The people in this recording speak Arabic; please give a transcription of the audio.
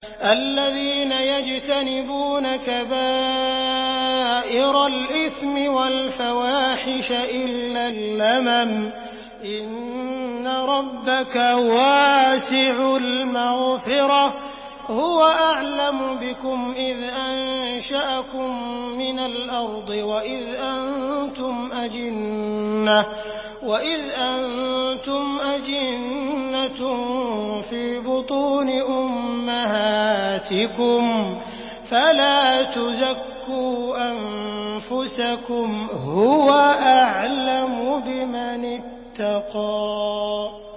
الذين يجتنبون كبائر الإثم والفواحش إلا اللمم إن ربك واسع المغفرة هو أعلم بكم إذ أنشأكم من الأرض وإذ أنتم أجنة في بطون أمهاتكم فلا تزكوا أنفسكم هو أعلم بمن اتقى